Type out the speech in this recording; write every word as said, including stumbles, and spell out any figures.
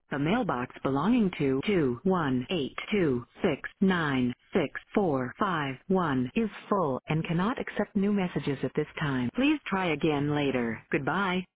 The mailbox belonging to two one eight two six nine six four five one is full and cannot accept new messages at this time. Please try again later. Goodbye.